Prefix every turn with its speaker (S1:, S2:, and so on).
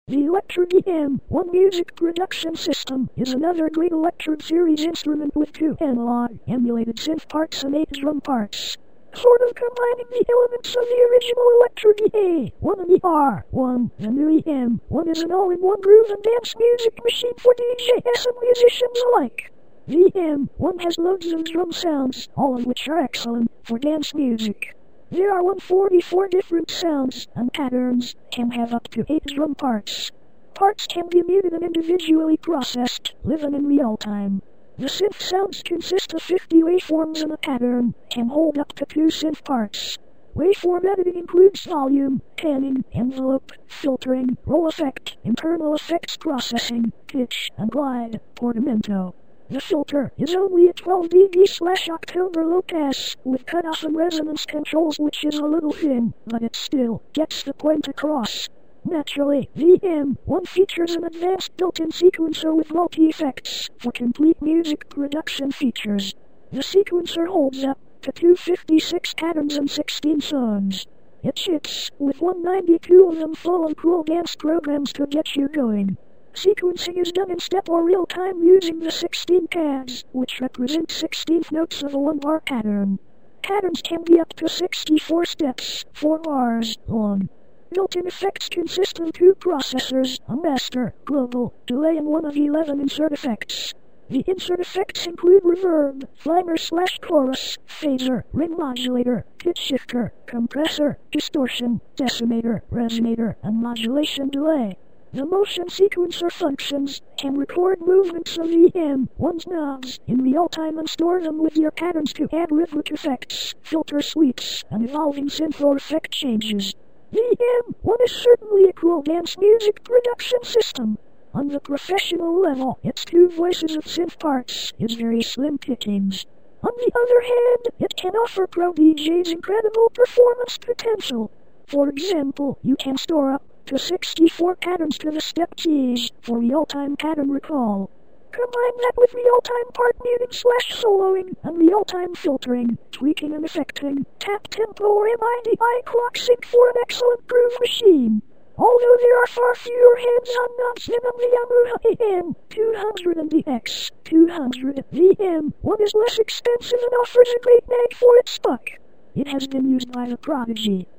S1: The Electro DM1 music production system is another great Electro series instrument with 2 analog emulated synth parts and 8 drum parts, sort of combining the elements of the original Electro DA1 and ER1. The new EM1 is an all-in-one groove and dance music machine for DJs and musicians alike. The EM1 has loads of drum sounds, all of which are excellent for dance music. There are 144 different sounds and patterns, can have up to 8 drum parts. Parts can be muted and individually processed, live and in real time. The synth sounds consist of 50 waveforms and a pattern, can hold up to 2 synth parts. Waveform editing includes volume, panning, envelope, filtering, roll effect, internal effects processing, pitch, and glide, portamento. The filter is only a 12 dB/October low pass, with cutoff and resonance controls, which is a little thin, but it still gets the point across. Naturally, the EM1 features an advanced built-in sequencer with multi-effects for complete music production features. The sequencer holds up to 256 patterns and 16 songs. It ships with 192 of them full of cool dance programs to get you going. Sequencing is done in step or real time using the 16 pads, which represent 16th notes of a 1-bar pattern. Patterns can be up to 64 steps, 4 bars long. Built-in effects consist of 2 processors, a master, global, delay, and 1 of 11 insert effects. The insert effects include reverb, flanger/chorus, phaser, ring modulator, pitch shifter, compressor, distortion, decimator, resonator, and modulation delay. The motion sequencer functions can record movements of the EM1's knobs in real time and store them with your patterns to add rhythmic effects, filter sweeps, and evolving synth or effect changes. The EM1 is certainly a cool dance music production system. On the professional level, its 2 voices of synth parts is very slim pickings. On the other hand, it can offer pro DJs incredible performance potential. For example, you can store up to 64 patterns to the step keys for real-time pattern recall. Combine that with real-time part muting/soloing and real-time filtering, tweaking and affecting, tap tempo or MIDI clock sync for an excellent groove machine. Although there are far fewer hands-on knobs than on the Yamaha AM200 and the X200, the EM1 is less expensive and offers a great bang for its buck. It has been used by The Prodigy,